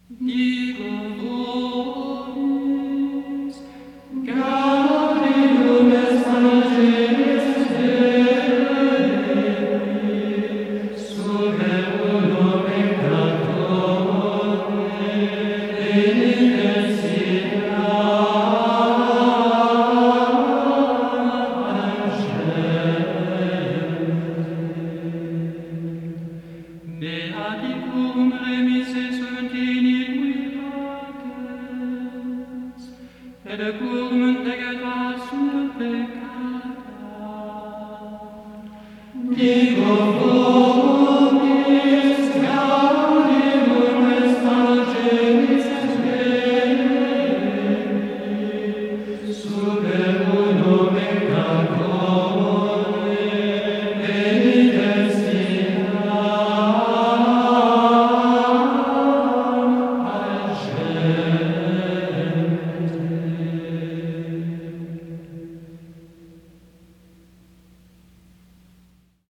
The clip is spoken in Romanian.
Digo vobis, Gaudium est sanctis Dei, sube uno peccatorem, Beaticum remise sunt iniquitate, et